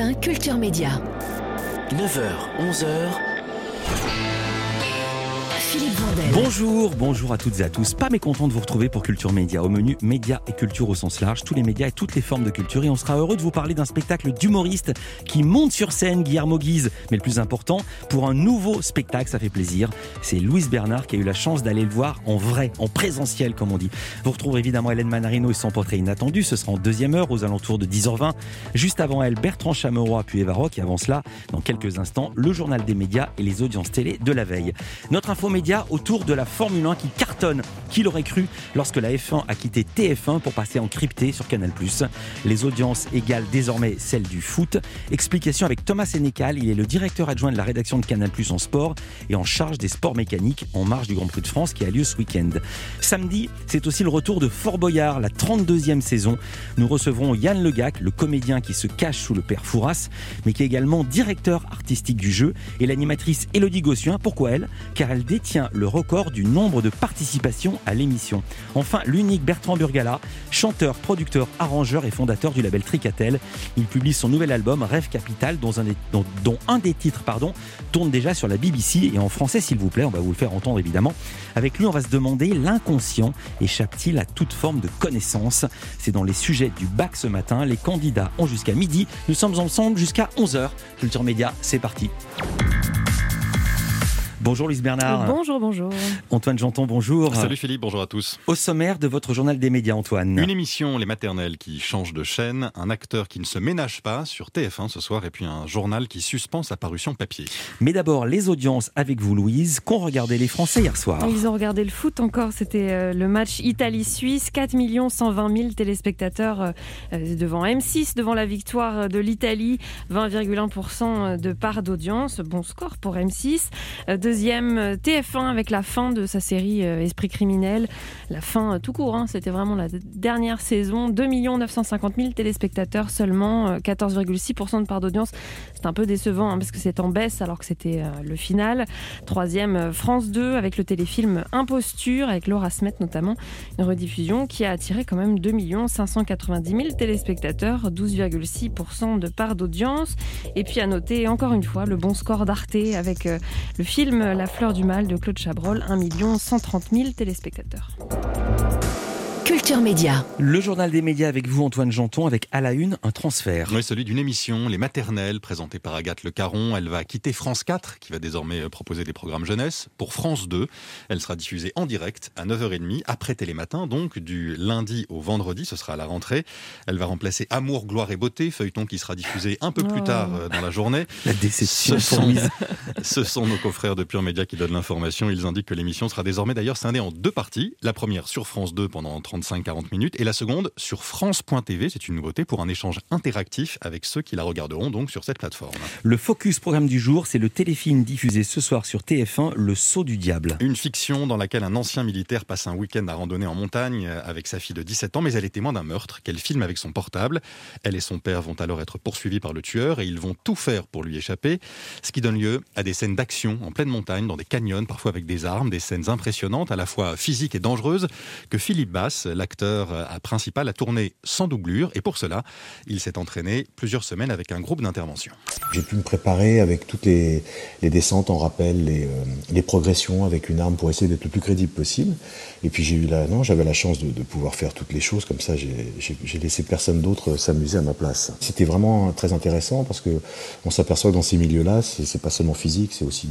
TF1 Culture Média. 9h, 11h. Philippe Vandel. Bonjour à toutes et à tous. Pas mécontent de vous retrouver pour Culture Média. Au menu, médias et culture au sens large, tous les médias et toutes les formes de culture. Et on sera heureux de vous parler d'un spectacle d'humoriste qui monte sur scène, Guillermo Guise. Mais le plus important, pour un nouveau spectacle, ça fait plaisir. C'est Louise Bernard qui a eu la chance d'aller le voir en vrai, en présentiel comme on dit. Vous retrouverez évidemment Hélène Manarino et son portrait inattendu. Ce sera en deuxième heure aux alentours de 10h20. Juste avant elle, Bertrand Chameroy puis Eva Rock. Et avant cela, dans quelques instants, le journal des médias et les audiences télé de la veille. Notre info média autour de la Formule 1 qui cartonne. Qui l'aurait cru lorsque la F1 a quitté TF1 pour passer en crypté sur Canal+. Les audiences égalent désormais celles du foot. Explication avec Thomas Sénécal. Il est le directeur adjoint de la rédaction de Canal+ en sport et en charge des sports mécaniques en marge du Grand Prix de France qui a lieu ce week-end. Samedi, c'est aussi le retour de Fort Boyard, la 32e saison. Nous recevrons Yann Legac, le comédien qui se cache sous le père Fouras, mais qui est également directeur artistique du jeu, et l'animatrice Élodie Gossuin. Pourquoi elle ? Car elle détient le record du nombre de participations à l'émission. Enfin, l'unique Bertrand Burgala, chanteur, producteur, arrangeur et fondateur du label Tricatel. Il publie son nouvel album Rêve Capital, dont un des titres tourne déjà sur la BBC et en français s'il vous plaît, on va vous le faire entendre évidemment. Avec lui, on va se demander, l'inconscient échappe-t-il à toute forme de connaissance ? C'est dans les sujets du bac ce matin. Les candidats ont jusqu'à midi. Nous sommes ensemble jusqu'à 11h. Culture Média, c'est parti. Bonjour Louise Bernard. Bonjour. Antoine Janton, bonjour. Salut Philippe, bonjour à tous. Au sommaire de votre journal des médias, Antoine. Une émission, Les Maternelles, qui change de chaîne, un acteur qui ne se ménage pas sur TF1 ce soir, et puis un journal qui suspend sa parution papier. Mais d'abord, les audiences avec vous Louise, qu'ont regardé les Français hier soir ? Ils ont regardé le foot encore, c'était le match Italie-Suisse, 4 120 000 téléspectateurs devant M6, devant la victoire de l'Italie, 20,1% de part d'audience, bon score pour M6. Deuxième, TF1 avec la fin de sa série Esprit criminel, la fin tout court, c'était vraiment la dernière saison, 2 950 000 téléspectateurs seulement, 14,6% de part d'audience. C'est un peu décevant parce que c'est en baisse alors que c'était le final. Troisième, France 2 avec le téléfilm Imposture, avec Laura Smet notamment, une rediffusion qui a attiré quand même 2 590 000 téléspectateurs, 12,6% de part d'audience. Et puis à noter encore une fois le bon score d'Arte avec le film La Fleur du Mal de Claude Chabrol, 1 130 000 téléspectateurs. Culture Média. Le journal des médias avec vous Antoine Janton, avec à la une un transfert. Oui, celui d'une émission, Les Maternelles, présentée par Agathe Le Caron. Elle va quitter France 4, qui va désormais proposer des programmes jeunesse, pour France 2. Elle sera diffusée en direct à 9h30, après Télématin, donc du lundi au vendredi, ce sera à la rentrée. Elle va remplacer Amour, Gloire et Beauté, feuilleton qui sera diffusé un peu plus tard dans la journée. La déception. Ce sont nos confrères de Pure Média qui donnent l'information. Ils indiquent que l'émission sera désormais d'ailleurs scindée en deux parties. La première sur France 2 pendant 35-40 minutes et la seconde sur France.tv, c'est une nouveauté pour un échange interactif avec ceux qui la regarderont donc sur cette plateforme. Le focus programme du jour, c'est le téléfilm diffusé ce soir sur TF1, Le Sceau du Diable. Une fiction dans laquelle un ancien militaire passe un week-end à randonner en montagne avec sa fille de 17 ans, mais elle est témoin d'un meurtre qu'elle filme avec son portable. Elle et son père vont alors être poursuivis par le tueur et ils vont tout faire pour lui échapper, ce qui donne lieu à des scènes d'action en pleine montagne, dans des canyons, parfois avec des armes, des scènes impressionnantes, à la fois physiques et dangereuses, que Philippe Bass, l'acteur principal, a tourné sans doublure, et pour cela, il s'est entraîné plusieurs semaines avec un groupe d'intervention. J'ai pu me préparer avec toutes les descentes en rappel, les progressions avec une arme pour essayer d'être le plus crédible possible. Et puis j'avais la chance de pouvoir faire toutes les choses comme ça. J'ai laissé personne d'autre s'amuser à ma place. C'était vraiment très intéressant parce que on s'aperçoit que dans ces milieux-là, c'est pas seulement physique, c'est aussi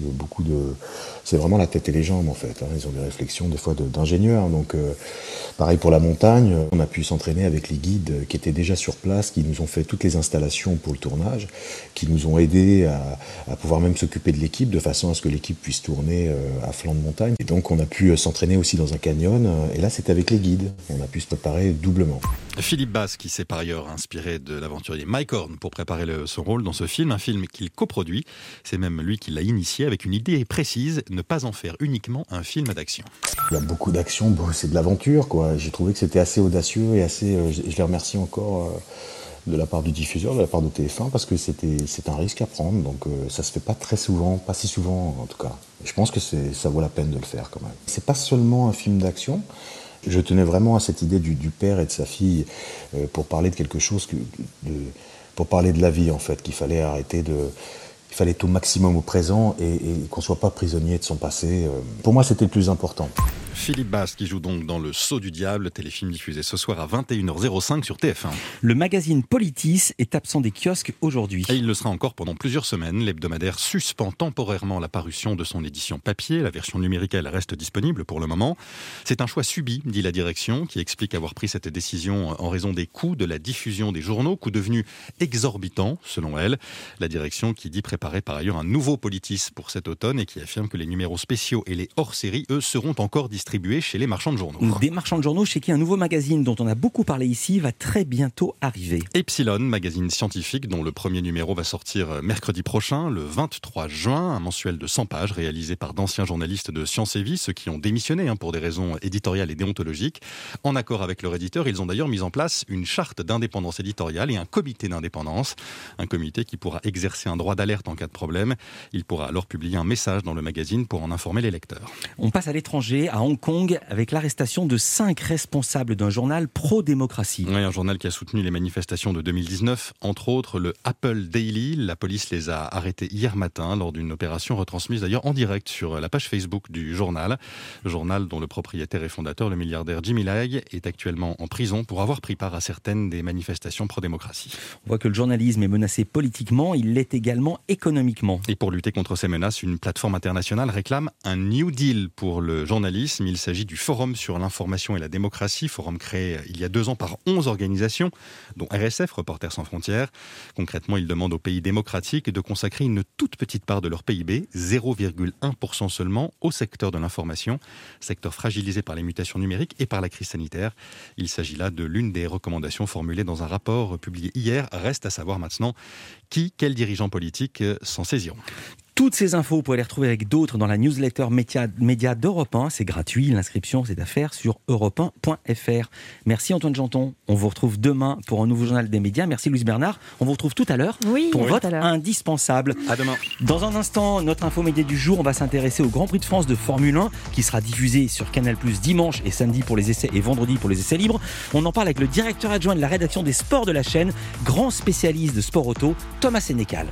c'est vraiment la tête et les jambes en fait. Ils ont des réflexions des fois d'ingénieurs. Donc pareil pour la montagne, on a pu s'entraîner avec les guides qui étaient déjà sur place, qui nous ont fait toutes les installations pour le tournage, qui nous ont aidés à pouvoir même s'occuper de l'équipe de façon à ce que l'équipe puisse tourner à flanc de montagne. Et donc on a pu s'entraîner aussi dans un canyon, et là c'était avec les guides. On a pu se préparer doublement. Philippe Bass, qui s'est par ailleurs inspiré de l'aventurier Mike Horn pour préparer son rôle dans ce film, un film qu'il coproduit. C'est même lui qui l'a initié avec une idée précise, ne pas en faire uniquement un film d'action. Il y a beaucoup d'action, c'est de l'aventure, quoi. J'ai trouvé que c'était assez audacieux et assez. Je les remercie encore de la part du diffuseur, de la part de TF1, parce que c'est un risque à prendre. Donc ça se fait pas très souvent, pas si souvent en tout cas. Je pense que ça vaut la peine de le faire quand même. C'est pas seulement un film d'action. Je tenais vraiment à cette idée du père et de sa fille pour parler de quelque chose pour parler de la vie en fait, qu'il fallait arrêter il fallait être au maximum au présent et qu'on ne soit pas prisonnier de son passé. Pour moi, c'était le plus important. Philippe Bast qui joue donc dans Le Sceau du Diable, téléfilm diffusé ce soir à 21h05 sur TF1. Le magazine Politis est absent des kiosques aujourd'hui. Et il le sera encore pendant plusieurs semaines. L'hebdomadaire suspend temporairement la parution de son édition papier. La version numérique, elle reste disponible pour le moment. C'est un choix subi, dit la direction, qui explique avoir pris cette décision en raison des coûts de la diffusion des journaux, coûts devenus exorbitants, selon elle. La direction qui dit préparer par ailleurs un nouveau Politis pour cet automne et qui affirme que les numéros spéciaux et les hors-séries, eux, seront encore distribués chez les marchands de journaux. Des marchands de journaux chez qui un nouveau magazine dont on a beaucoup parlé ici va très bientôt arriver. Epsilon, magazine scientifique dont le premier numéro va sortir mercredi prochain, le 23 juin, un mensuel de 100 pages réalisé par d'anciens journalistes de Science et Vie, ceux qui ont démissionné pour des raisons éditoriales et déontologiques. En accord avec leur éditeur, ils ont d'ailleurs mis en place une charte d'indépendance éditoriale et un comité d'indépendance. Un comité qui pourra exercer un droit d'alerte en cas de problème. Il pourra alors publier un message dans le magazine pour en informer les lecteurs. On passe à l'étranger, à Hong Kong, avec l'arrestation de 5 responsables d'un journal pro-démocratie. Oui, un journal qui a soutenu les manifestations de 2019, entre autres le Apple Daily. La police les a arrêtés hier matin lors d'une opération retransmise d'ailleurs en direct sur la page Facebook du journal. Le journal dont le propriétaire et fondateur, le milliardaire Jimmy Lai, est actuellement en prison pour avoir pris part à certaines des manifestations pro-démocratie. On voit que le journalisme est menacé politiquement, il l'est également économiquement. Et pour lutter contre ces menaces, une plateforme internationale réclame un New Deal pour le journalisme. Il s'agit du Forum sur l'information et la démocratie, forum créé il y a 2 ans par 11 organisations, dont RSF, Reporters sans frontières. Concrètement, il demande aux pays démocratiques de consacrer une toute petite part de leur PIB, 0,1% seulement, au secteur de l'information, secteur fragilisé par les mutations numériques et par la crise sanitaire. Il s'agit là de l'une des recommandations formulées dans un rapport publié hier. Reste à savoir maintenant quels dirigeants politiques s'en saisiront. Toutes ces infos, vous pouvez les retrouver avec d'autres dans la newsletter média d'Europe 1. C'est gratuit, l'inscription c'est à faire sur europe1.fr. Merci Antoine Janton. On vous retrouve demain pour un nouveau journal des médias. Merci Louise Bernard. On vous retrouve tout à l'heure pour votre indispensable. À demain. Dans un instant, notre info média du jour, on va s'intéresser au Grand Prix de France de Formule 1 qui sera diffusé sur Canal+ dimanche et samedi pour les essais et vendredi pour les essais libres. On en parle avec le directeur adjoint de la rédaction des sports de la chaîne, grand spécialiste de sport auto, Thomas Sénécal.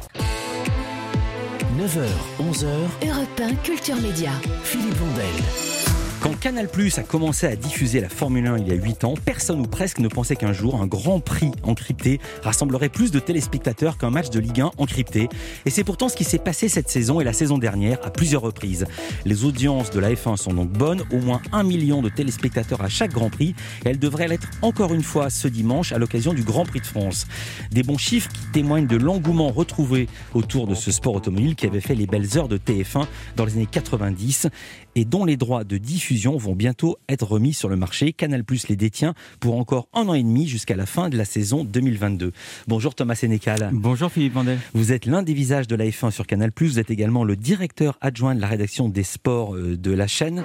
9h, 11h, Europe 1 Culture Média. Philippe Vandel. Quand Canal+ a commencé à diffuser la Formule 1 il y a 8 ans, personne ou presque ne pensait qu'un jour un Grand Prix encrypté rassemblerait plus de téléspectateurs qu'un match de Ligue 1 encrypté. Et c'est pourtant ce qui s'est passé cette saison et la saison dernière à plusieurs reprises. Les audiences de la F1 sont donc bonnes, au moins 1 million de téléspectateurs à chaque Grand Prix. Et elles devraient l'être encore une fois ce dimanche à l'occasion du Grand Prix de France. Des bons chiffres qui témoignent de l'engouement retrouvé autour de ce sport automobile qui avait fait les belles heures de TF1 dans les années 90 et dont les droits de diffusion vont bientôt être remis sur le marché. Canal+ les détient pour encore 1 an et demi jusqu'à la fin de la saison 2022. Bonjour Thomas Sénécal. Bonjour Philippe Vandel. Vous êtes l'un des visages de la F1 sur Canal+, vous êtes également le directeur adjoint de la rédaction des sports de la chaîne.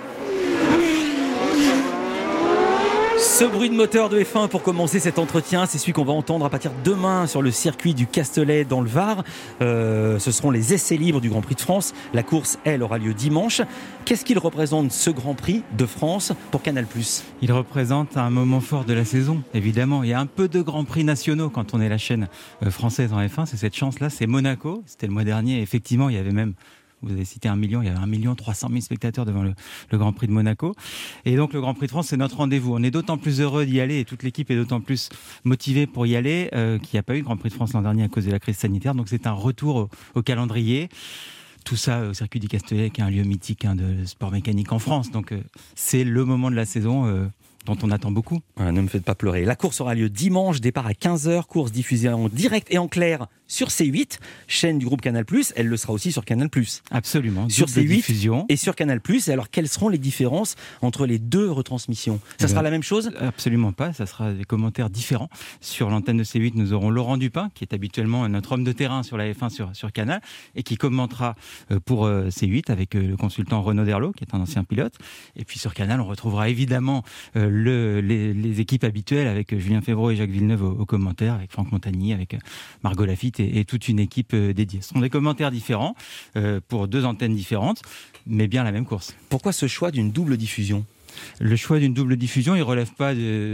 Ce bruit de moteur de F1 pour commencer cet entretien, c'est celui qu'on va entendre à partir de demain sur le circuit du Castellet dans le Var. Ce seront les essais libres du Grand Prix de France. La course, elle, aura lieu dimanche. Qu'est-ce qu'il représente ce Grand Prix de France pour Canal+? Il représente un moment fort de la saison, évidemment. Il y a un peu de Grands Prix nationaux quand on est la chaîne française en F1. C'est cette chance-là, c'est Monaco. C'était le mois dernier. Effectivement, il y avait même... Vous avez cité 1 million, il y avait 1 300 000 spectateurs devant le Grand Prix de Monaco. Et donc le Grand Prix de France, c'est notre rendez-vous. On est d'autant plus heureux d'y aller et toute l'équipe est d'autant plus motivée pour y aller qu'il n'y a pas eu de Grand Prix de France l'an dernier à cause de la crise sanitaire. Donc c'est un retour au calendrier. Tout ça au circuit du Castellet, qui est un lieu mythique de sport mécanique en France. Donc c'est le moment de la saison dont on attend beaucoup. Ne me faites pas pleurer. La course aura lieu dimanche, départ à 15h, course diffusée en direct et en clair sur C8, chaîne du groupe Canal+. Elle le sera aussi sur Canal+. Absolument. Sur C8 diffusion. Et sur Canal+. Et alors, quelles seront les différences entre les deux retransmissions? Ça sera la même chose? Absolument pas. Ça sera des commentaires différents. Sur l'antenne de C8, nous aurons Laurent Dupin, qui est habituellement notre homme de terrain sur la F1 sur Canal, et qui commentera pour C8 avec le consultant Renaud Derlot, qui est un ancien pilote. Et puis sur Canal, on retrouvera évidemment les équipes habituelles avec Julien Febvre et Jacques Villeneuve aux commentaires, avec Franck Montagny, avec Margot Lafitte et toute une équipe dédiée. Ce sont des commentaires différents pour deux antennes différentes, mais bien la même course. Pourquoi ce choix d'une double diffusion ? Le choix d'une double diffusion, il relève pas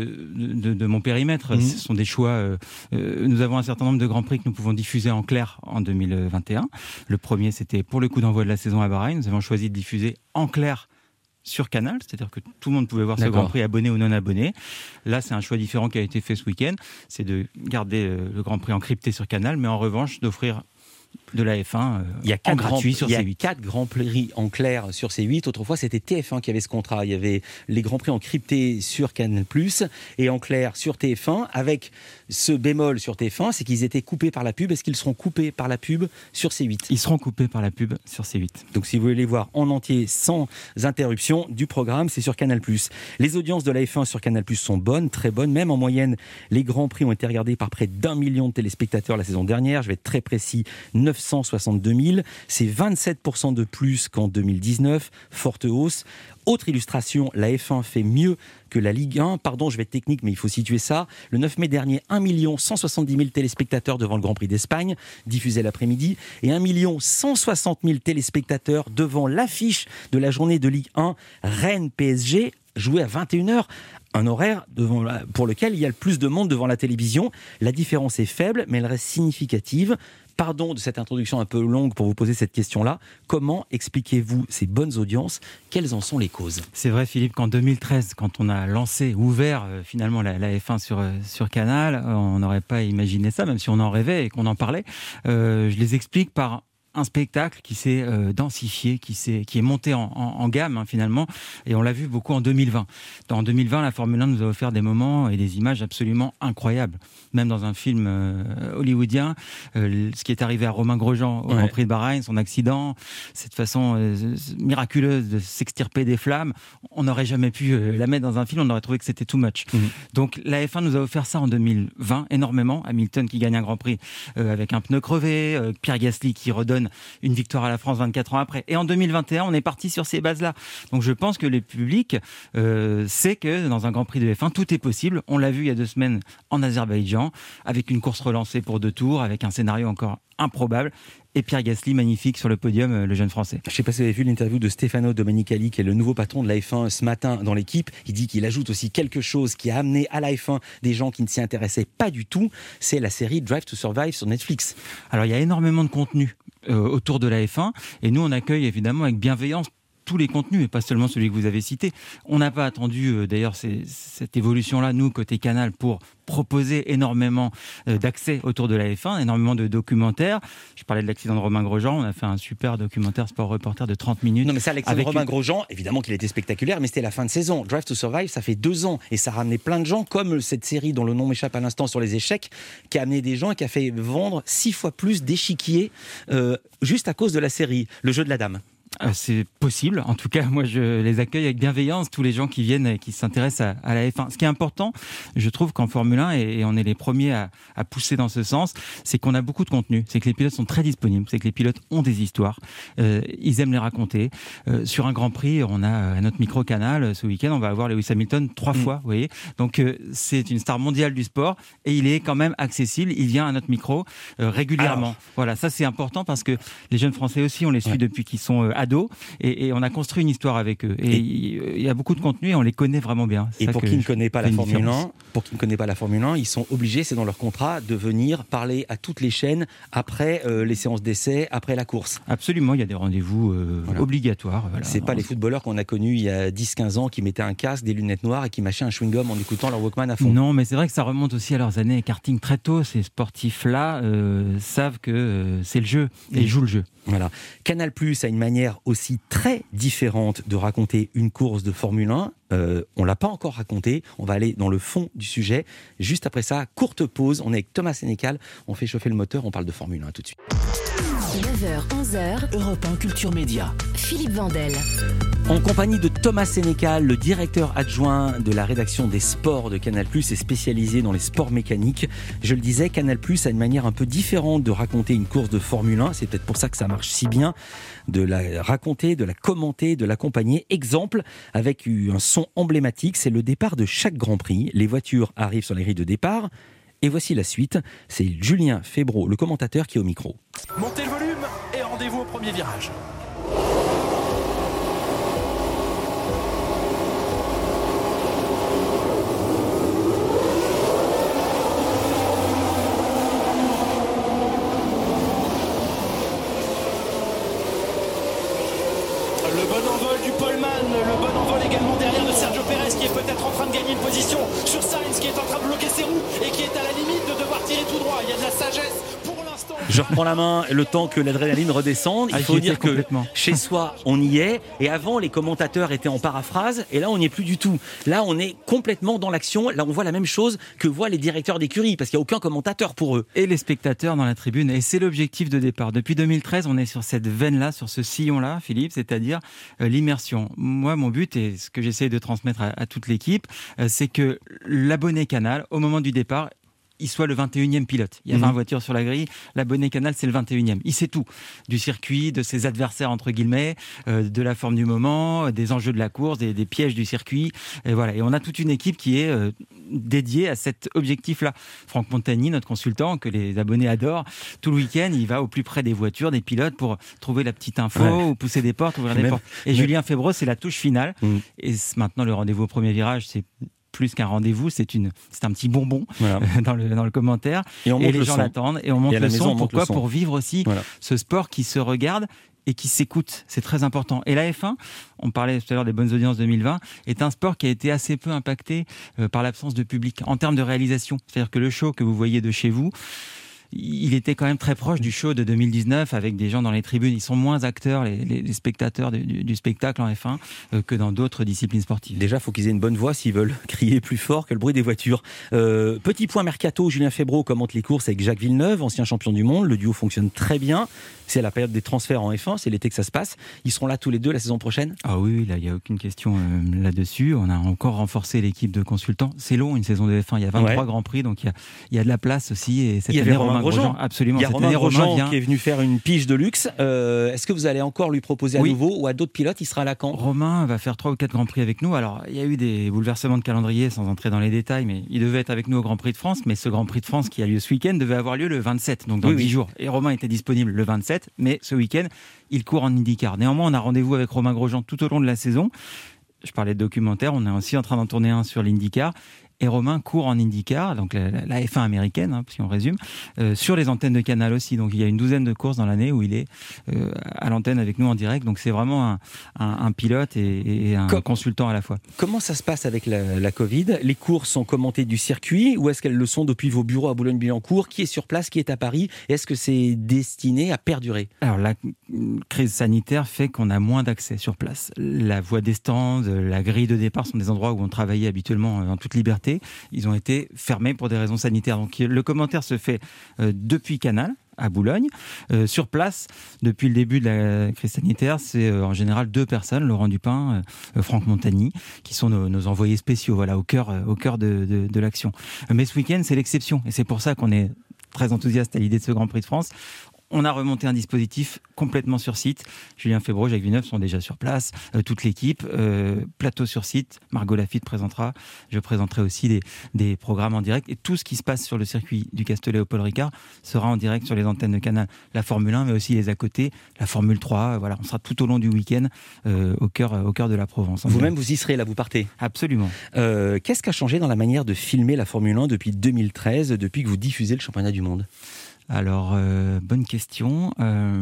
de mon périmètre. Ce sont des choix. Nous avons un certain nombre de grands prix que nous pouvons diffuser en clair en 2021. Le premier, c'était pour le coup d'envoi de la saison à Bahreïn. Nous avons choisi de diffuser en clair sur Canal, c'est-à-dire que tout le monde pouvait voir ce Grand Prix, abonné ou non abonné. Là, c'est un choix différent qui a été fait ce week-end, c'est de garder le Grand Prix encrypté sur Canal, mais en revanche d'offrir de la F1 en gratuit sur C8. Il y a 4 Grands Prix en clair sur C8. Autrefois, c'était TF1 qui avait ce contrat. Il y avait les Grands Prix encryptés sur Canal+, et en clair sur TF1, avec ce bémol sur TF1, c'est qu'ils étaient coupés par la pub. Est-ce qu'ils seront coupés par la pub sur C8 ? Ils seront coupés par la pub sur C8. Donc si vous voulez les voir en entier, sans interruption du programme, c'est sur Canal+. Les audiences de la F1 sur Canal+, sont bonnes, très bonnes. Même en moyenne, les Grands Prix ont été regardés par près d'1 million de téléspectateurs la saison dernière. Je vais être très précis, 962 000. C'est 27% de plus qu'en 2019. Forte hausse. Autre illustration, la F1 fait mieux que la Ligue 1. Pardon, je vais être technique, mais il faut situer ça. Le 9 mai dernier, 1 170 000 téléspectateurs devant le Grand Prix d'Espagne, diffusé l'après-midi, et 1 160 000 téléspectateurs devant l'affiche de la journée de Ligue 1, Rennes-PSG, jouée à 21h. Un horaire pour lequel il y a le plus de monde devant la télévision. La différence est faible, mais elle reste significative. Pardon de cette introduction un peu longue pour vous poser cette question-là. Comment expliquez-vous ces bonnes audiences ? Quelles en sont les causes ? C'est vrai, Philippe, qu'en 2013, quand on a ouvert finalement la F1 sur Canal, on n'aurait pas imaginé ça, même si on en rêvait et qu'on en parlait. Je les explique par un spectacle qui s'est densifié, qui est monté en gamme finalement, et on l'a vu beaucoup en 2020. En 2020, la Formule 1 nous a offert des moments et des images absolument incroyables. Même dans un film hollywoodien, ce qui est arrivé à Romain Grosjean au Grand Prix de Bahreïn, son accident, cette façon miraculeuse de s'extirper des flammes, on n'aurait jamais pu la mettre dans un film, on aurait trouvé que c'était too much. Donc la F1 nous a offert ça en 2020 énormément. Hamilton qui gagne un Grand Prix avec un pneu crevé, Pierre Gasly qui redonne une victoire à la France 24 ans après. Et en 2021, on est parti sur ces bases-là. Donc je pense que le public sait que dans un Grand Prix de F1, tout est possible. On l'a vu il y a 2 semaines en Azerbaïdjan, avec une course relancée pour 2 tours, avec un scénario encore improbable. Et Pierre Gasly, magnifique sur le podium, le jeune Français. Je ne sais pas si vous avez vu l'interview de Stefano Domenicali, qui est le nouveau patron de la F1 ce matin dans l'équipe. Il dit qu'il ajoute aussi quelque chose qui a amené à la F1 des gens qui ne s'y intéressaient pas du tout. C'est la série Drive to Survive sur Netflix. Alors il y a énormément de contenu autour de la F1, et nous on accueille évidemment avec bienveillance tous les contenus, et pas seulement celui que vous avez cité. On n'a pas attendu d'ailleurs cette évolution-là, nous, côté Canal, pour proposer énormément d'accès autour de la F1, énormément de documentaires. Je parlais de l'accident de Romain Grosjean, on a fait un super documentaire Sport Reporter de 30 minutes. Non mais ça, l'accident de Romain Grosjean, évidemment qu'il était spectaculaire, mais c'était la fin de saison. Drive to Survive, ça fait 2 ans, et ça a ramené plein de gens, comme cette série dont le nom m'échappe à l'instant sur les échecs, qui a amené des gens et qui a fait vendre 6 fois plus d'échiquiers juste à cause de la série, le jeu de la dame. C'est possible. En tout cas, moi, je les accueille avec bienveillance, tous les gens qui viennent et qui s'intéressent à la F1. Ce qui est important, je trouve qu'en Formule 1, et on est les premiers à pousser dans ce sens, c'est qu'on a beaucoup de contenu. C'est que les pilotes sont très disponibles. C'est que les pilotes ont des histoires. Ils aiment les raconter. Sur un Grand Prix, on a à notre micro-canal, ce week-end, on va avoir Lewis Hamilton 3 fois, vous voyez. Donc, c'est une star mondiale du sport et il est quand même accessible. Il vient à notre micro régulièrement. Alors, voilà, ça, c'est important parce que les jeunes Français aussi, on les suit depuis qu'ils sont ados, et on a construit une histoire avec eux. Et il y a beaucoup de contenu et on les connaît vraiment bien. Et pour qui ne connaît pas la Formule 1, ils sont obligés, c'est dans leur contrat, de venir parler à toutes les chaînes après les séances d'essai, après la course. Absolument, il y a des rendez-vous obligatoires. Voilà. C'est pas les footballeurs qu'on a connus il y a 10-15 ans qui mettaient un casque, des lunettes noires et qui mâchaient un chewing-gum en écoutant leur Walkman à fond. Non, mais c'est vrai que ça remonte aussi à leurs années karting très tôt. Ces sportifs-là savent que c'est le jeu et ils jouent le jeu. Voilà. Canal+ a une manière aussi très différente de raconter une course de Formule 1. On ne l'a pas encore raconté. On va aller dans le fond du sujet. Juste après ça, courte pause. On est avec Thomas Sénécal. On fait chauffer le moteur. On parle de Formule 1 tout de suite. 9h, 11h, Europe 1 Culture Média. Philippe Vandel. En compagnie de Thomas Sénécal, le directeur adjoint de la rédaction des sports de Canal+, et spécialisé dans les sports mécaniques. Je le disais, Canal+ a une manière un peu différente de raconter une course de Formule 1. C'est peut-être pour ça que ça marche si bien, de la raconter, de la commenter, de l'accompagner. Exemple, avec un son emblématique, c'est le départ de chaque Grand Prix. Les voitures arrivent sur les grilles de départ. Et voici la suite. C'est Julien Febvreau, le commentateur, qui est au micro. Montez le volume et rendez-vous au premier virage. également derrière de Sergio Pérez qui est peut-être en train de gagner une position sur Sainz qui est en train de bloquer ses roues et qui est à la limite de devoir tirer tout droit. Il y a de la sagesse pour l'instant. Je reprends la main le temps que l'adrénaline redescende. Il faut dire que chez soi, on y est. Et avant, les commentateurs étaient en paraphrase. Et là, on n'y est plus du tout. Là, on est complètement dans l'action. Là, on voit la même chose que voient les directeurs d'écurie parce qu'il n'y a aucun commentateur pour eux. Et les spectateurs dans la tribune. Et c'est l'objectif de départ. Depuis 2013, on est sur cette veine-là, sur ce sillon-là, Philippe, c'est-à-dire l'immersion. Moi, mon but, et ce que j'essaie de transmettre à toute l'équipe, c'est que l'abonné Canal, au moment du départ, il soit le 21e pilote. Il y a 20 voitures sur la grille. L'abonné Canal, c'est le 21e. Il sait tout. Du circuit, de ses adversaires, entre guillemets, de la forme du moment, des enjeux de la course, des pièges du circuit. Et voilà. Et on a toute une équipe qui est dédiée à cet objectif-là. Franck Montagny, notre consultant, que les abonnés adorent, tout le week-end, il va au plus près des voitures, des pilotes, pour trouver la petite info, ou pousser des portes, ouvrir des portes. Et Julien Febvre, c'est la touche finale. Et maintenant, le rendez-vous au premier virage, c'est plus qu'un rendez-vous, c'est un petit bonbon dans le commentaire. Et les gens l'attendent et on monte le son. Pourquoi ? Pour vivre aussi ce sport qui se regarde et qui s'écoute. C'est très important. Et la F1, on parlait tout à l'heure des bonnes audiences 2020, est un sport qui a été assez peu impacté par l'absence de public en termes de réalisation. C'est-à-dire que le show que vous voyez de chez vous, il était quand même très proche du show de 2019 avec des gens dans les tribunes. Ils sont moins acteurs, les spectateurs du spectacle en F1 que dans d'autres disciplines sportives. Déjà, il faut qu'ils aient une bonne voix s'ils veulent crier plus fort que le bruit des voitures. Petit point mercato, Julien Febvre commente les courses avec Jacques Villeneuve, ancien champion du monde. Le duo fonctionne très bien. C'est la période des transferts en F1, c'est l'été que ça se passe. Ils seront là tous les deux la saison prochaine ? Ah oui, là, il n'y a aucune question là-dessus. On a encore renforcé l'équipe de consultants. C'est long, une saison de F1. Il y a 23 Grands Prix, donc il y a de la place aussi. Et cette année, Romain Grosjean. Absolument. Il y a Romain Grosjean qui est venu faire une pige de luxe. Est-ce que vous allez encore lui proposer à nouveau ou à d'autres pilotes ? Il sera là quand ? Romain va faire 3 ou 4 Grands Prix avec nous. Alors, il y a eu des bouleversements de calendrier sans entrer dans les détails, mais il devait être avec nous au Grand Prix de France. Mais ce Grand Prix de France qui a lieu ce week-end devait avoir lieu le 27, donc dans 10 jours. Et Romain était disponible le 27, mais ce week-end, il court en IndyCar. Néanmoins, on a rendez-vous avec Romain Grosjean tout au long de la saison. Je parlais de documentaire, on est aussi en train d'en tourner un sur l'IndyCar. Et Romain court en IndyCar, donc la F1 américaine, si on résume, sur les antennes de Canal aussi. Donc il y a une douzaine de courses dans l'année où il est à l'antenne avec nous en direct. Donc c'est vraiment un pilote et un consultant à la fois. Comment ça se passe avec la Covid ? Les courses sont commentées du circuit ou est-ce qu'elles le sont depuis vos bureaux à Boulogne-Billancourt ? Qui est sur place ? Qui est à Paris ? Et est-ce que c'est destiné à perdurer ? Alors la crise sanitaire fait qu'on a moins d'accès sur place. La voie des stands, la grille de départ sont des endroits où on travaillait habituellement en toute liberté. Ils ont été fermés pour des raisons sanitaires. Donc le commentaire se fait depuis Canal, à Boulogne. Sur place, depuis le début de la crise sanitaire, c'est en général 2 personnes, Laurent Dupin, Franck Montagny, qui sont nos envoyés spéciaux, voilà, au cœur de l'action. Mais ce week-end, c'est l'exception. Et c'est pour ça qu'on est très enthousiaste à l'idée de ce Grand Prix de France. On a remonté un dispositif complètement sur site. Julien Febvre, Jacques Villeneuve sont déjà sur place, toute l'équipe, plateau sur site. Margot Lafitte présentera. Je présenterai aussi des programmes en direct. Et tout ce qui se passe sur le circuit du Castellet au Paul Ricard sera en direct sur les antennes de Canal. La Formule 1, mais aussi les à côté, la Formule 3. Voilà, on sera tout au long du week-end au cœur de la Provence. Vous-même, vous y serez là, vous partez ? Absolument. Qu'est-ce qui a changé dans la manière de filmer la Formule 1 depuis 2013, depuis que vous diffusez le championnat du monde ? Alors, bonne question.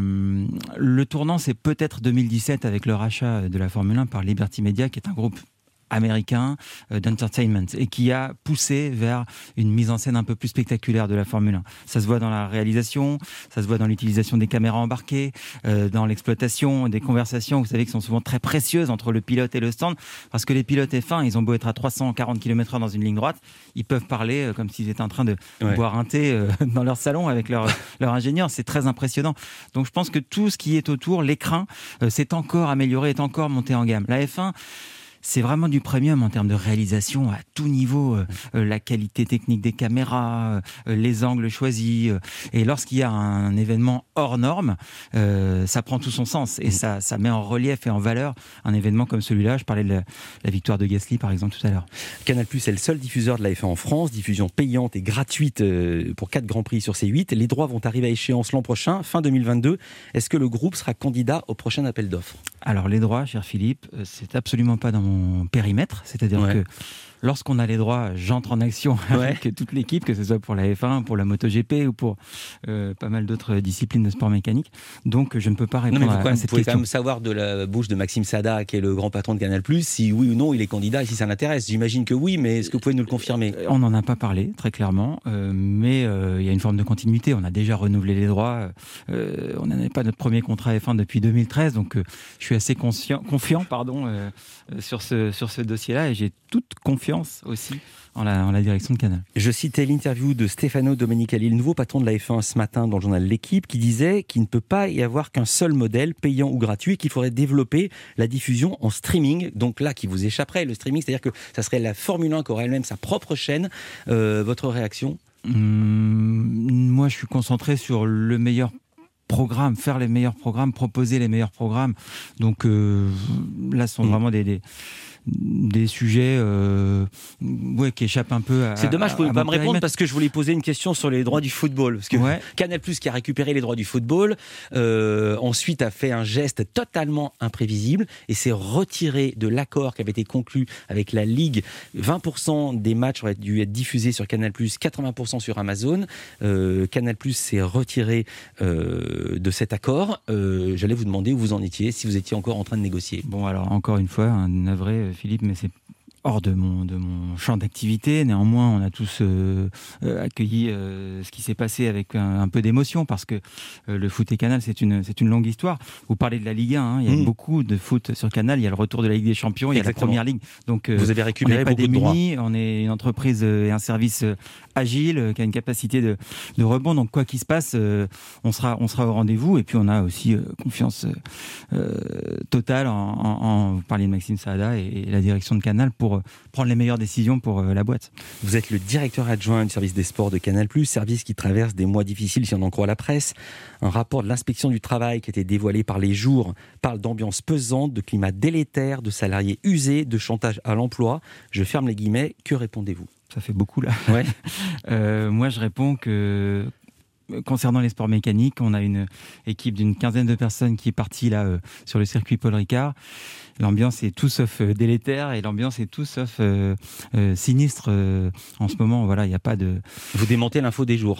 Le tournant, c'est peut-être 2017 avec le rachat de la Formule 1 par Liberty Media, qui est un groupe américain d'entertainment et qui a poussé vers une mise en scène un peu plus spectaculaire de la Formule 1. Ça se voit dans la réalisation, ça se voit dans l'utilisation des caméras embarquées, dans l'exploitation des conversations, vous savez, qui sont souvent très précieuses entre le pilote et le stand, parce que les pilotes F1, ils ont beau être à 340 km/h dans une ligne droite, ils peuvent parler comme s'ils étaient en train de boire un thé dans leur salon avec leur ingénieur. C'est très impressionnant. Donc je pense que tout ce qui est autour, l'écran, s'est encore amélioré, est encore monté en gamme. La F1, c'est vraiment du premium en termes de réalisation à tout niveau, la qualité technique des caméras, les angles choisis. Et lorsqu'il y a un événement hors norme, ça prend tout son sens et ça met en relief et en valeur un événement comme celui-là. Je parlais de la victoire de Gasly, par exemple, tout à l'heure. Canal+ est le seul diffuseur de la F1 en France, diffusion payante et gratuite pour 4 Grands Prix sur C8. Les droits vont arriver à échéance l'an prochain, fin 2022. Est-ce que le groupe sera candidat au prochain appel d'offres ? Alors les droits, cher Philippe, c'est absolument pas dans mon périmètre, c'est-à-dire que lorsqu'on a les droits, j'entre en action avec toute l'équipe, que ce soit pour la F1, pour la MotoGP ou pour pas mal d'autres disciplines de sport mécanique. Donc je ne peux pas répondre à cette question. Vous pouvez quand même savoir de la bouche de Maxime Sada, qui est le grand patron de Canal+, si oui ou non il est candidat et si ça l'intéresse. J'imagine que oui, mais est-ce que vous pouvez nous le confirmer ? On n'en a pas parlé, très clairement, mais il y a une forme de continuité. On a déjà renouvelé les droits. On n'en avait pas notre premier contrat F1 depuis 2013, donc je suis assez confiant sur ce dossier-là, et j'ai toute confiance aussi en la direction de Canal. Je citais l'interview de Stefano Domenicali, le nouveau patron de la F1 ce matin dans le journal L'Équipe, qui disait qu'il ne peut pas y avoir qu'un seul modèle, payant ou gratuit, qu'il faudrait développer la diffusion en streaming, donc là qui vous échapperait, le streaming, c'est-à-dire que ça serait la Formule 1 qui aurait elle-même sa propre chaîne. Votre réaction ? Moi je suis concentré sur le meilleur programme, faire les meilleurs programmes, proposer les meilleurs programmes. Donc là, ce sont vraiment des sujets qui échappent un peu à... C'est dommage, vous ne pouvez pas me répondre parce que je voulais poser une question sur les droits du football. Parce que Canal+, qui a récupéré les droits du football, ensuite a fait un geste totalement imprévisible et s'est retiré de l'accord qui avait été conclu avec la Ligue. 20% des matchs auraient dû être diffusés sur Canal+, 80% sur Amazon. Canal+ s'est retiré de cet accord. J'allais vous demander où vous en étiez, si vous étiez encore en train de négocier. Bon, alors encore une fois, navré Philippe, mais c'est hors de mon champ d'activité. Néanmoins, on a tous accueilli ce qui s'est passé avec un peu d'émotion, parce que le foot et Canal, c'est une longue histoire. Vous parlez de la Ligue 1, il y a beaucoup de foot sur Canal, il y a le retour de la Ligue des Champions, il y a la Première Ligue. Donc, vous avez récupéré beaucoup de droits. On est une entreprise et un service agile, qui a une capacité de rebond. Donc, quoi qu'il se passe, on sera au rendez-vous. Et puis, on a aussi confiance totale vous parliez de Maxime Sada et la direction de Canal pour prendre les meilleures décisions pour la boîte. Vous êtes le directeur adjoint du service des sports de Canal+, service qui traverse des mois difficiles si on en croit la presse. Un rapport de l'inspection du travail qui a été dévoilé par Les Jours parle d'ambiance pesante, de climat délétère, de salariés usés, de chantage à l'emploi. Je ferme les guillemets. Que répondez-vous ? Ça fait beaucoup là. Ouais. Moi, je réponds que concernant les sports mécaniques, on a une équipe d'une 15aine de personnes qui est partie là sur le circuit Paul Ricard. L'ambiance est tout sauf délétère et l'ambiance est tout sauf sinistre en ce moment. Voilà, il n'y a pas de... Vous démentez l'info des jours ?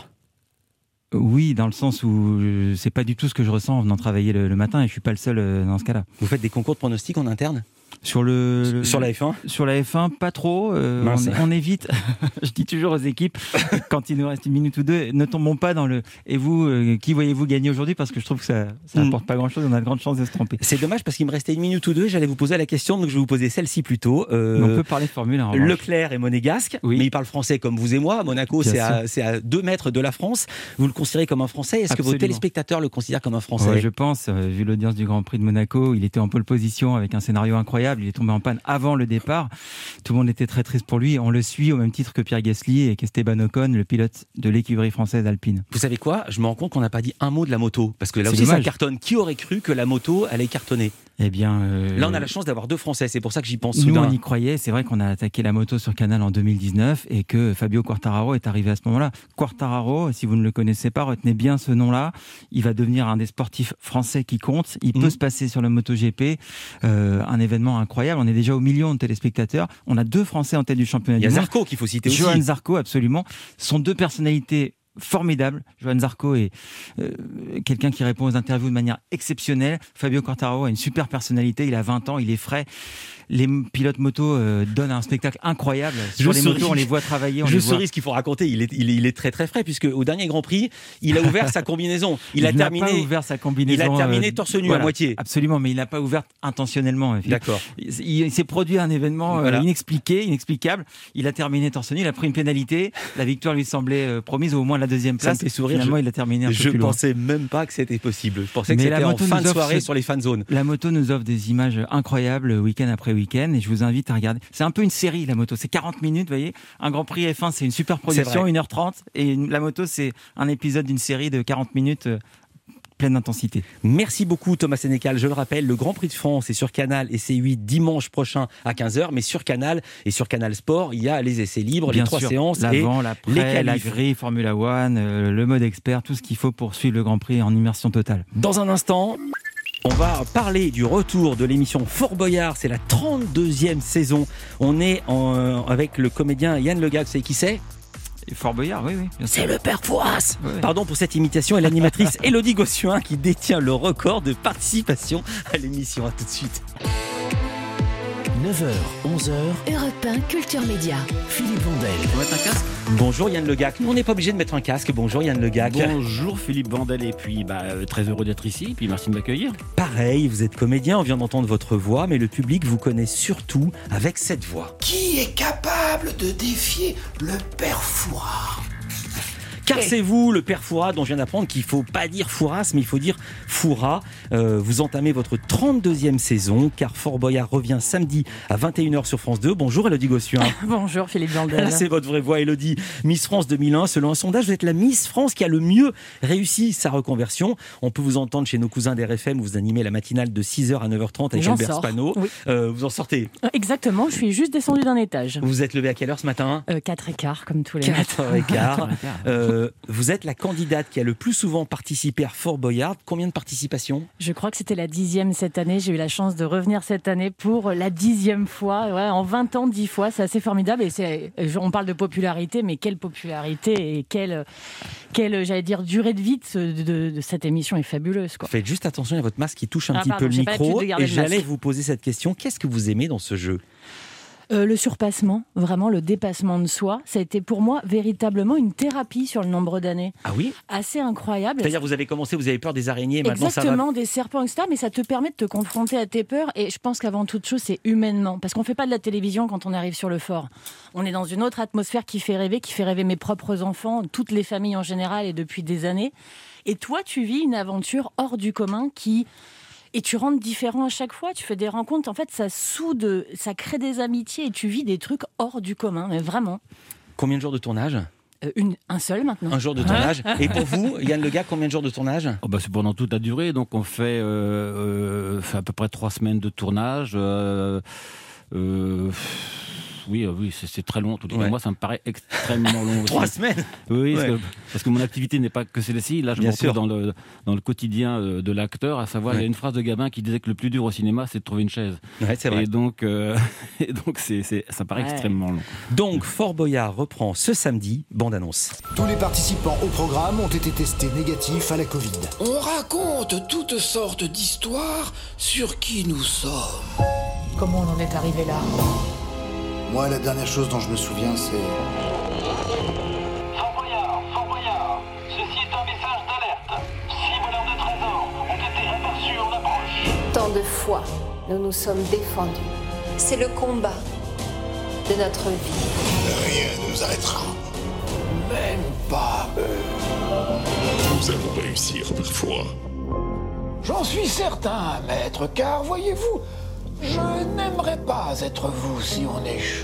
Oui, dans le sens où c'est pas du tout ce que je ressens en venant travailler le matin, et je suis pas le seul dans ce cas-là. Vous faites des concours de pronostics en interne ? Sur la F1 ? Sur la F1, pas trop. On évite. Je dis toujours aux équipes, quand il nous reste une minute ou deux, ne tombons pas dans le « et vous, qui voyez-vous gagner aujourd'hui ?» parce que je trouve que ça n'apporte pas grand-chose, on a de grandes chances de se tromper. C'est dommage parce qu'il me restait une minute ou deux, j'allais vous poser la question, donc je vais vous poser celle-ci plutôt. On peut parler de Formule 1. Leclerc est monégasque, mais il parle français comme vous et moi. Monaco, c'est à 2 mètres de la France. Vous le considérez comme un Français ? Est-ce que vos téléspectateurs le considèrent comme un Français ? Ouais, je pense, vu l'audience du Grand Prix de Monaco, il était en pole position avec un scénario incroyable, il est tombé en panne avant le départ. Tout le monde était très triste pour lui. On le suit au même titre que Pierre Gasly et qu'Esteban Ocon, le pilote de l'écurie française Alpine. Vous savez quoi ? Je me rends compte qu'on n'a pas dit un mot de la moto. Parce que là aussi, ça cartonne. Qui aurait cru que la moto allait cartonner ? Eh bien, là, on a la chance d'avoir 2 Français. C'est pour ça que j'y pense. Nous, on y croyait. C'est vrai qu'on a attaqué la moto sur Canal en 2019 et que Fabio Quartararo est arrivé à ce moment-là. Quartararo, si vous ne le connaissez pas, retenez bien ce nom-là. Il va devenir un des sportifs français qui compte. Il peut se passer sur le MotoGP. Un événement incroyable. On est déjà au million de téléspectateurs. On a 2 Français en tête du championnat du monde. Il y a Zarco qu'il faut citer aussi. Johan Zarco, absolument. Ce sont 2 personnalités formidable. Johan Zarco est quelqu'un qui répond aux interviews de manière exceptionnelle. Fabio Quartararo a une super personnalité, il a 20 ans, il est frais. Les pilotes moto donnent un spectacle incroyable. Sur les motos, on les voit travailler. Je souris ce qu'il faut raconter. Il est très très frais puisque au dernier Grand Prix, il a ouvert sa combinaison. Il a terminé torse nu à moitié. Absolument, mais il n'a pas ouvert intentionnellement. D'accord. Il s'est produit un événement inexplicable. Il a terminé torse nu. Il a pris une pénalité. La victoire lui semblait promise, ou au moins la 2e place. Ça me fait sourire. Finalement, il a terminé un peu plus loin. Je pensais même pas que c'était possible. Je pensais que c'était en fin de soirée sur les fan zones. La moto nous offre des images incroyables week-end après week-end, et je vous invite à regarder. C'est un peu une série, la moto. C'est 40 minutes, vous voyez. Un Grand Prix F1, c'est une super production, 1h30. Et la moto, c'est un épisode d'une série de 40 minutes pleine d'intensité. Merci beaucoup Thomas Sénécal. Je le rappelle, le Grand Prix de France est sur Canal et C8 dimanche prochain à 15h. Mais sur Canal et sur Canal Sport, il y a les essais libres, les 3 séances. L'avant, l'après, la grille, Formula One, le mode expert, tout ce qu'il faut pour suivre le Grand Prix en immersion totale. Dans un instant... On va parler du retour de l'émission Fort Boyard, c'est la 32e saison. On est avec le comédien Yann Legag, vous savez qui c'est ? Fort Boyard, oui. C'est le père Fouras. Ouais. Pardon pour cette imitation, et l'animatrice Élodie Gossuin qui détient le record de participation à l'émission. À tout de suite. 9h, 11h, Europe 1 Culture Média. Philippe Vandel. On va mettre un casque ? Bonjour Yann Legag. Nous, on n'est pas obligé de mettre un casque. Bonjour Yann Legag. Bonjour Philippe Vandel, et puis très heureux d'être ici, et puis merci de m'accueillir. Pareil, vous êtes comédien, on vient d'entendre votre voix, mais le public vous connaît surtout avec cette voix. Qui est capable de défier le père Fouras ? Car c'est vous, le père Fouras, dont je viens d'apprendre qu'il ne faut pas dire Fouras, mais il faut dire Fouras. Vous entamez votre 32e saison, car Fort Boyard revient samedi à 21h sur France 2. Bonjour Élodie Gossuin. Bonjour Philippe Vandel. Là, c'est votre vraie voix, Élodie. Miss France 2001, selon un sondage, vous êtes la Miss France qui a le mieux réussi sa reconversion. On peut vous entendre chez nos cousins d'RFM, où vous animez la matinale de 6h à 9h30 avec Albert Spano. Oui. Vous en sortez. Exactement, je suis juste descendu d'un étage. Vous vous êtes levé à quelle heure ce matin ? 4h15, comme tous les matins. 4h15. Vous êtes la candidate qui a le plus souvent participé à Fort Boyard. Combien de participations ? Je crois que c'était la 10e cette année. J'ai eu la chance de revenir cette année pour la 10e fois. Ouais, en 20 ans, 10 fois, c'est assez formidable. Et on parle de popularité, mais quelle popularité et quelle j'allais dire, durée de vie de cette émission est fabuleuse, quoi. Faites juste attention à votre masque qui touche un petit peu le micro. Et j'allais vous poser cette question. Qu'est-ce que vous aimez dans ce jeu ? Le surpassement, vraiment le dépassement de soi, ça a été pour moi véritablement une thérapie sur le nombre d'années. Ah oui ? Assez incroyable. C'est-à-dire vous avez commencé, vous avez peur des araignées, maintenant ça va... Exactement, des serpents, etc. Mais ça te permet de te confronter à tes peurs. Et je pense qu'avant toute chose, c'est humainement. Parce qu'on ne fait pas de la télévision quand on arrive sur le fort. On est dans une autre atmosphère qui fait rêver mes propres enfants, toutes les familles en général et depuis des années. Et toi, tu vis une aventure hors du commun Et tu rentres différent à chaque fois, tu fais des rencontres, en fait ça soude, ça crée des amitiés et tu vis des trucs hors du commun, mais vraiment. Combien de jours de tournage ? Un seul maintenant. Un jour de tournage. Et pour vous, Yann Legag, combien de jours de tournage ? C'est pendant toute la durée, donc on fait à peu près 3 semaines de tournage. Oui, c'est très long. Tout les mois, ça me paraît extrêmement long. 3 semaines. Oui, parce que mon activité n'est pas que celle-ci. Là, je me retrouve dans le quotidien de l'acteur, à savoir, il y a une phrase de Gabin qui disait que le plus dur au cinéma, c'est de trouver une chaise. Ouais, c'est vrai. Et donc ça paraît extrêmement long. Donc, Fort Boyard reprend ce samedi, bande-annonce. Tous les participants au programme ont été testés négatifs à la Covid. On raconte toutes sortes d'histoires sur qui nous sommes. Comment on en est arrivé là ? Moi, la dernière chose dont je me souviens, c'est... Fort Boyard, ceci est un message d'alerte. 6 voleurs de trésors ont été aperçus en approche. Tant de fois, nous nous sommes défendus. C'est le combat de notre vie. Rien ne nous arrêtera. Même pas eux. Nous allons réussir parfois. J'en suis certain, maître, car voyez-vous, je n'aimerais pas être vous si on échoue.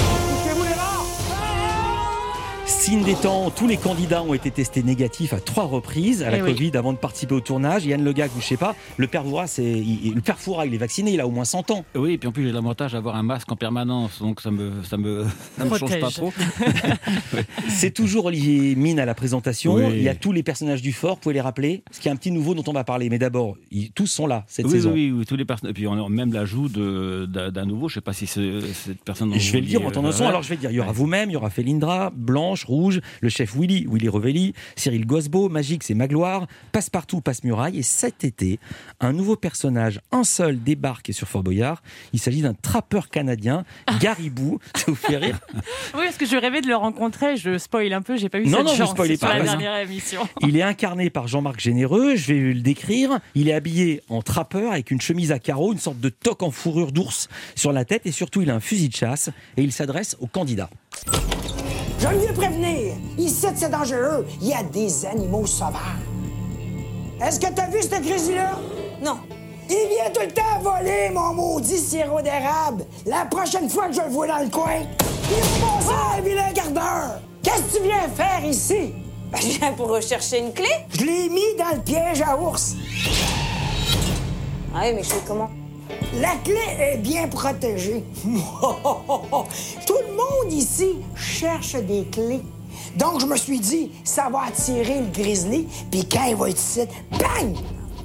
Signe des temps, tous les candidats ont été testés négatifs à 3 reprises à la Covid avant de participer au tournage. Yann Legag, vous ne savez pas, le père Fouras, il est vacciné, il a au moins 100 ans. Oui, et puis en plus j'ai l'avantage d'avoir un masque en permanence, donc ça me change pas trop. C'est toujours Olivier Mine à la présentation. Oui. Il y a tous les personnages du fort, vous pouvez les rappeler. Parce qu'il y a un petit nouveau dont on va parler. Mais d'abord, tous sont là cette saison. Oui, tous les personnages. Et puis on a même l'ajout d'un nouveau, je ne sais pas si cette personne... Je vais le dire en ton son. Alors je vais le dire, il y aura vous-même, il y aura Félindra, Blanche, Rouge, le chef Willy Revelli, Cyril Gosbeau, Magique c'est Magloire, Passepartout, Passe-Muraille. Et cet été, un nouveau personnage, un seul, débarque sur Fort Boyard. Il s'agit d'un trappeur canadien, Garibou. Ça vous fait rire ? Oui, parce que je rêvais de le rencontrer. Je spoil un peu, j'ai pas eu cette chance. Non, vous spoilez pas. Sur la dernière émission. Il est incarné par Jean-Marc Généreux, je vais le décrire. Il est habillé en trappeur avec une chemise à carreaux, une sorte de toque en fourrure d'ours sur la tête et surtout il a un fusil de chasse et il s'adresse aux candidats. Je viens prévenir. Ici, c'est dangereux. Il y a des animaux sauvages. Est-ce que t'as vu ce grizzly-là? Non. Il vient tout le temps voler mon maudit sirop d'érable. La prochaine fois que je le vois dans le coin, il va passer un vilain quart d'heure. Qu'est-ce que tu viens faire ici? Je viens pour rechercher une clé. Je l'ai mis dans le piège à ours. Ah oui, mais je fais comment? La clé est bien protégée. Tout le monde ici cherche des clés. Donc, je me suis dit, ça va attirer le grizzly, puis quand il va être ici, bang!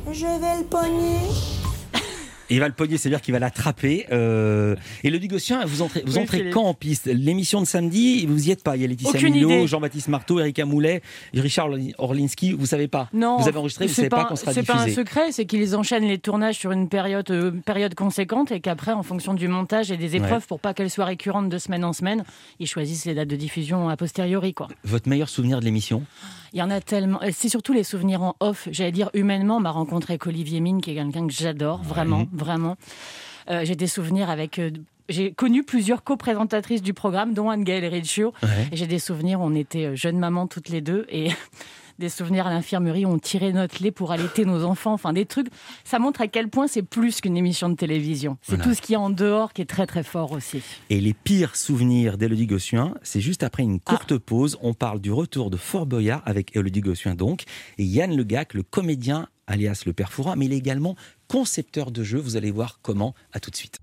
Je vais le pogner. Il va le pogner, c'est-à-dire qu'il va l'attraper. Et le Gossuin, vous entrez quand en piste? L'émission de samedi, vous y êtes pas. Il y a Laetitia Milot, Jean-Baptiste Marteau, Erika Moulet, Richard Orlinski. Vous savez pas? Non. Vous avez enregistré, vous savez pas quand sera diffusé. C'est pas un secret, c'est qu'ils enchaînent les tournages sur une période conséquente et qu'après, en fonction du montage et des épreuves, pour pas qu'elles soient récurrentes de semaine en semaine, ils choisissent les dates de diffusion a posteriori, quoi. Votre meilleur souvenir de l'émission? Il y en a tellement. C'est surtout les souvenirs en off. J'allais dire humainement, ma rencontre avec Olivier Mine, qui est quelqu'un que j'adore, vraiment. J'ai des souvenirs avec. J'ai connu plusieurs co-présentatrices du programme, dont Anne-Gaëlle Riccio. Et j'ai des souvenirs où on était jeunes mamans toutes les deux. Et des souvenirs à l'infirmerie où on tirait notre lait pour allaiter nos enfants. Enfin, des trucs. Ça montre à quel point c'est plus qu'une émission de télévision. C'est tout ce qu'il y a en dehors qui est très très fort aussi. Et les pires souvenirs d'Élodie Gossuin, c'est juste après une courte pause. On parle du retour de Fort Boyard avec Élodie Gossuin donc. Et Yann Legac, le comédien alias le Père Fouras, mais il est également concepteur de jeux. Vous allez voir comment. À tout de suite.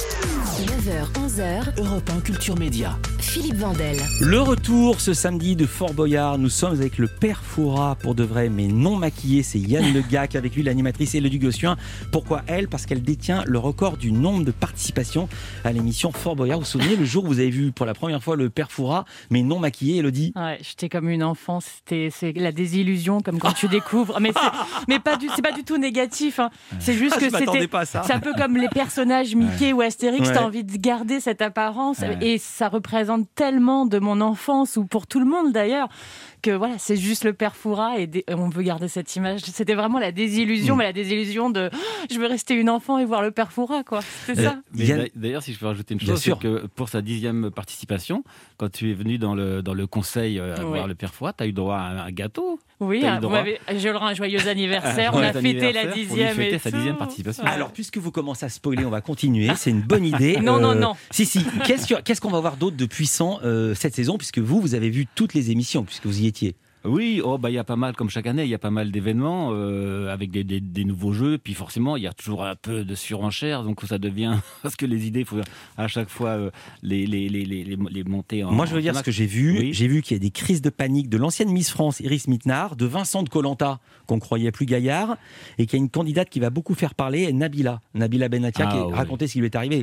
9h, 11h, Europe 1 Culture Média. Philippe Vandel. Le retour ce samedi de Fort Boyard. Nous sommes avec le Père Fouras pour de vrai, mais non maquillé. C'est Yann Legac, avec lui l'animatrice Élodie Gossuin. Pourquoi elle? Parce qu'elle détient le record du nombre de participations à l'émission Fort Boyard. Vous vous souvenez le jour où vous avez vu pour la première fois le Père Fouras, mais non maquillé, Élodie? Ouais, j'étais comme une enfant. C'est la désillusion, comme quand tu découvres. Mais c'est pas du tout négatif. Hein. C'est juste que c'est un peu comme les personnages Mickey ou Astérix. T'as envie de garder cette apparence et ça représente tellement de mon enfance, ou pour tout le monde d'ailleurs, que voilà, c'est juste le Père Fouras et on veut garder cette image. C'était vraiment la désillusion, mais la désillusion de je veux rester une enfant et voir le Père Fouras, quoi. C'est ça. D'ailleurs, si je peux rajouter une chose, c'est que pour sa 10e participation, quand tu es venu dans le conseil voir le Père Fouras, tu as eu droit à un gâteau. Oui, je leur rends un joyeux anniversaire. On a fêté la 10e et sa 10e participation. Alors, puisque vous commencez à spoiler, on va continuer. C'est une bonne idée. Non. Si. Qu'est-ce qu'on va voir d'autre de puissant cette saison, puisque vous avez vu toutes les émissions, puisque vous y étiez? Oui, il y a pas mal, comme chaque année, il y a pas mal d'événements avec des nouveaux jeux. Puis forcément, il y a toujours un peu de surenchère, donc ça devient parce que les idées, il faut à chaque fois les monter en. Moi, je veux dire ce que j'ai vu. Oui. J'ai vu qu'il y a des crises de panique de l'ancienne Miss France, Iris Mittenard, de Vincent de Koh-Lanta, qu'on croyait plus gaillard, et qu'il y a une candidate qui va beaucoup faire parler, Nabila Benatia, qui racontait ce qui lui est arrivé.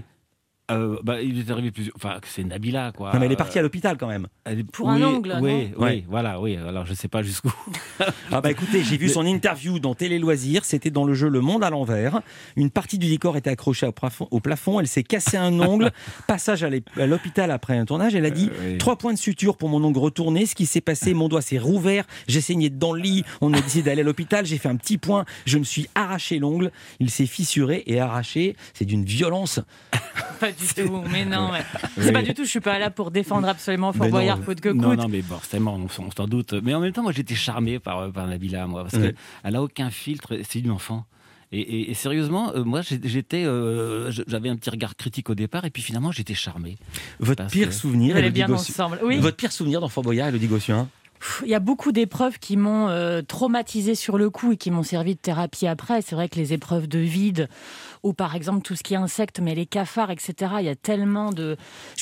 Il est arrivé plusieurs. Enfin, c'est Nabila, quoi. Non, mais elle est partie à l'hôpital quand même. Pour un ongle. Oui, voilà, oui. Alors, je sais pas jusqu'où. Écoutez, j'ai vu son interview dans Télé Loisirs. C'était dans le jeu Le Monde à l'envers. Une partie du décor était accrochée au plafond. Elle s'est cassé un ongle. Passage à l'hôpital après un tournage. Elle a dit 3 points de suture pour mon ongle retourné. Ce qui s'est passé, mon doigt s'est rouvert. J'ai saigné dans le lit. On a décidé d'aller à l'hôpital. J'ai fait un petit point. Je me suis arraché l'ongle. Il s'est fissuré et arraché. C'est d'une violence. Pas du tout, mais non. C'est pas du tout, je suis pas là pour défendre absolument Fort Boyard, coûte que coûte. Non, mais forcément, on s'en doute. Mais en même temps, moi, j'étais charmé par Nabila, moi, parce qu'elle a aucun filtre, c'est une enfant. Et sérieusement, moi, j'avais un petit regard critique au départ, et puis finalement, j'étais charmé. Votre pire souvenir, Votre pire souvenir dans Fort Boyard, Élodie Gossuin? Il y a beaucoup d'épreuves qui m'ont traumatisée sur le coup et qui m'ont servi de thérapie après. C'est vrai que les épreuves de vide, ou par exemple tout ce qui est insectes, mais les cafards, etc. Il y a tellement de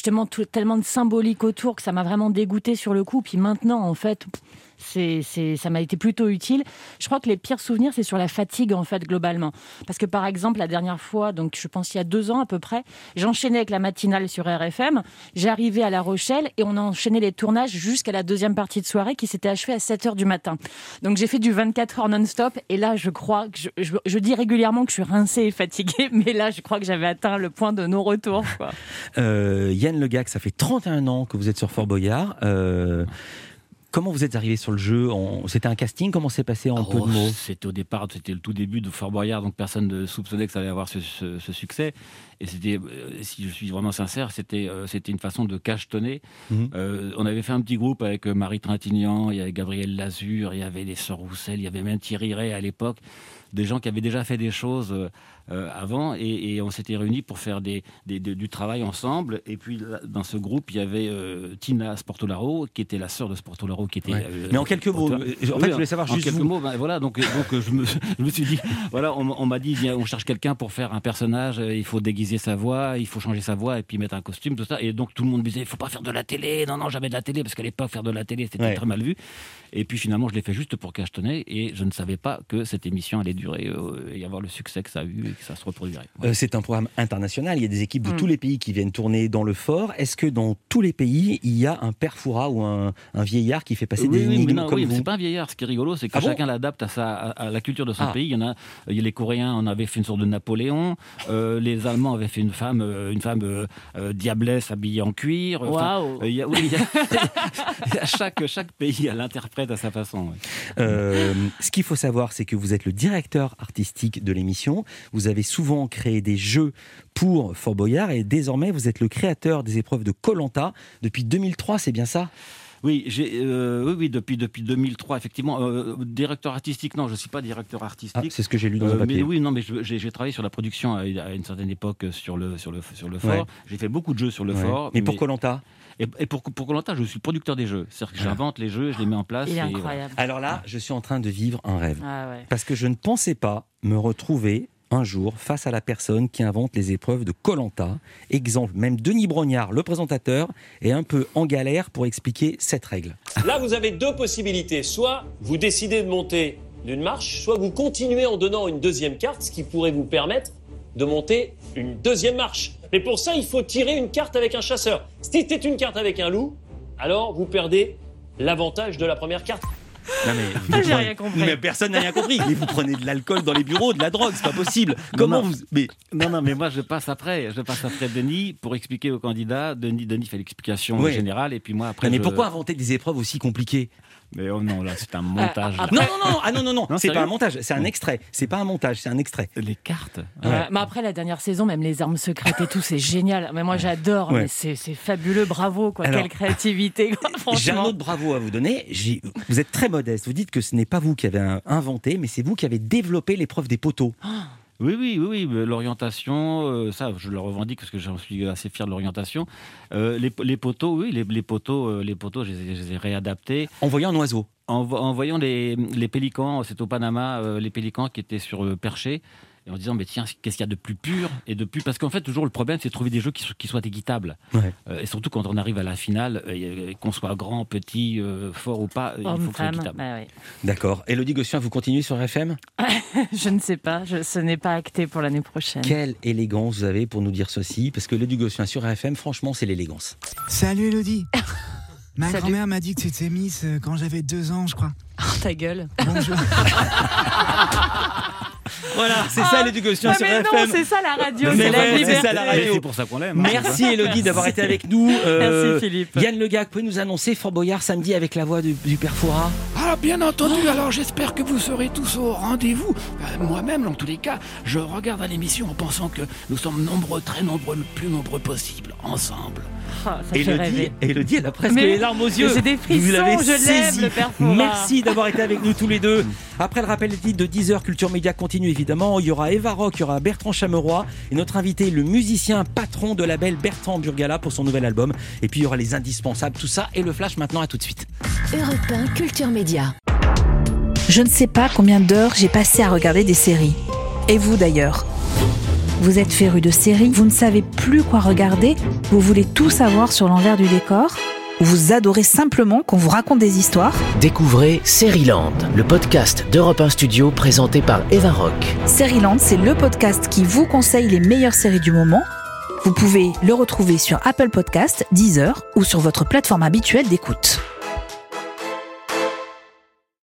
symbolique autour que ça m'a vraiment dégoûtée sur le coup. Puis maintenant, en fait, ça m'a été plutôt utile. Je crois que les pires souvenirs, c'est sur la fatigue, en fait, globalement. Parce que, par exemple, la dernière fois, donc je pense il y a 2 ans à peu près, j'enchaînais avec la matinale sur RFM, j'arrivais à La Rochelle et on a enchaîné les tournages jusqu'à la 2e partie de soirée qui s'était achevée à 7h du matin. Donc j'ai fait du 24 heures non-stop et là, je crois que je dis régulièrement que je suis rincée et fatiguée, mais là, je crois que j'avais atteint le point de non-retour, quoi. Yann Legac, ça fait 31 ans que vous êtes sur Fort Boyard. Comment vous êtes arrivé sur le jeu? C'était un casting? Comment c'est passé en peu de mots? C'était au départ, c'était le tout début de Fort Boyard, donc personne ne soupçonnait que ça allait avoir ce succès. Et c'était, si je suis vraiment sincère, c'était une façon de cachetonner. On avait fait un petit groupe avec Marie Trintignant, il y avait Gabriel Lazur, il y avait les Sœurs Roussel, il y avait même Thierry Ray à l'époque, des gens qui avaient déjà fait des choses avant, et on s'était réunis pour faire du travail ensemble. Et puis dans ce groupe, il y avait Tina Sportolaro, qui était la sœur de Sportolaro trouve, qui était. Mais en quelques mots, en fait, je voulais savoir juste. En quelques mots, voilà, donc je me suis dit, voilà, on m'a dit, on cherche quelqu'un pour faire un personnage, il faut déguiser sa voix, il faut changer sa voix et puis mettre un costume, tout ça. Et donc tout le monde me disait, il faut pas faire de la télé, non, jamais de la télé, parce qu'à l'époque, faire de la télé, c'était très mal vu. Et puis finalement, je l'ai fait juste pour cachetonner et je ne savais pas que cette émission allait durer et avoir le succès que ça a eu et que ça se reproduirait. Voilà. C'est un programme international, il y a des équipes de tous les pays qui viennent tourner dans le fort. Est-ce que dans tous les pays, il y a un père Fouras ou un vieillard qui fait passer des énigmes comme vous? C'est pas un vieillard, ce qui est rigolo, c'est que chacun l'adapte à la culture de son pays. Il y a les Coréens, on avait fait une sorte de Napoléon, les Allemands avaient fait une femme diablesse habillée en cuir. Waouh. Chaque pays a l'interprète à sa façon. Ce qu'il faut savoir, c'est que vous êtes le directeur artistique de l'émission. Vous avez souvent créé des jeux pour Fort Boyard et désormais vous êtes le créateur des épreuves de Koh-Lanta depuis 2003, c'est bien ça ? Oui, depuis 2003, effectivement. Directeur artistique, non, je ne suis pas directeur artistique. C'est ce que j'ai lu dans un papier. Mais j'ai travaillé sur la production à une certaine époque sur le fort. J'ai fait beaucoup de jeux sur le fort. Mais pour Koh-Lanta Et pour Koh-Lanta, je suis producteur des jeux. C'est-à-dire que j'invente les jeux, je les mets en place. Il est incroyable. Alors là, je suis en train de vivre un rêve. Parce que je ne pensais pas me retrouver un jour face à la personne qui invente les épreuves de Koh-Lanta. Exemple, même Denis Brognard, le présentateur, est un peu en galère pour expliquer cette règle. Là, vous avez deux possibilités. Soit vous décidez de monter d'une marche, soit vous continuez en donnant une deuxième carte, ce qui pourrait vous permettre de monter une deuxième marche. Mais pour ça, il faut tirer une carte avec un chasseur. Si c'est une carte avec un loup, alors vous perdez l'avantage de la première carte. Non mais j'ai rien compris. Mais personne n'a rien compris. Mais vous prenez de l'alcool dans les bureaux, de la drogue, c'est pas possible. Mais moi je passe après Denis pour expliquer au candidat. Denis fait l'explication générale et puis moi après. Mais pourquoi inventer des épreuves aussi compliquées ? Mais oh non, là c'est un montage. Non, c'est pas un montage, c'est un extrait. C'est pas un montage, c'est un extrait. Les cartes. Mais après la dernière saison, même les armes secrètes et tout, c'est génial. Mais moi j'adore, mais c'est fabuleux, bravo quoi. Alors, quelle créativité. Franchement. J'ai un autre bravo à vous donner. Vous êtes très modeste. Vous dites que ce n'est pas vous qui avez inventé, mais c'est vous qui avez développé l'épreuve des poteaux. Oui, l'orientation, ça je le revendique parce que j'en suis assez fier de l'orientation. Les poteaux, les poteaux, je les ai réadaptés. En voyant un oiseau. En voyant les pélicans, c'est au Panama, les pélicans qui étaient perchés. Et en disant, mais tiens, qu'est-ce qu'il y a de plus pur et de plus... Parce qu'en fait, toujours, le problème, c'est de trouver des jeux qui soient équitables. Et surtout, quand on arrive à la finale, qu'on soit grand, petit, fort ou pas, il faut que ce soit équitable. D'accord. Élodie Gossuin, vous continuez sur FM ? Je ne sais pas. Ce n'est pas acté pour l'année prochaine. Quelle élégance vous avez pour nous dire ceci ? Parce que Élodie Gossuin sur FM, franchement, c'est l'élégance. Salut Élodie. Ma grand-mère m'a dit que tu étais Miss quand j'avais 2 ans, je crois. Oh, ta gueule. Bonjour. Voilà, c'est ça l'éducation sur FM. Non, c'est ça la radio, c'est la liberté. C'est ça la radio. C'est pour ça qu'on l'aime. Merci Élodie d'avoir été avec nous. Merci Philippe. Yann Legag peut nous annoncer Fort Boyard samedi avec la voix du père Fouras. Ah, bien entendu, alors j'espère que vous serez tous au rendez-vous. Moi-même, dans tous les cas, je regarde à l'émission en pensant que nous sommes nombreux, très nombreux, le plus nombreux possible, ensemble. Élodie, elle a presque les larmes aux yeux. J'ai des frissons, je l'aime, le père Fouras. Merci d'avoir été avec nous tous les deux. Après le rappel des titres de 10h, Culture Média continue évidemment. Il y aura Eva Rock, il y aura Bertrand Chameroy et notre invité, le musicien patron de label Bertrand Burgala pour son nouvel album. Et puis il y aura les indispensables, tout ça et le flash maintenant, à tout de suite. Europe 1 Culture Média. Je ne sais pas combien d'heures j'ai passé à regarder des séries. Et vous d'ailleurs ? Vous êtes férus de séries, vous ne savez plus quoi regarder, vous voulez tout savoir sur l'envers du décor ? Ou vous adorez simplement qu'on vous raconte des histoires ? Découvrez Seriland, le podcast d'Europe 1 Studio présenté par Eva Rock. Seriland, c'est le podcast qui vous conseille les meilleures séries du moment. Vous pouvez le retrouver sur Apple Podcasts, Deezer ou sur votre plateforme habituelle d'écoute.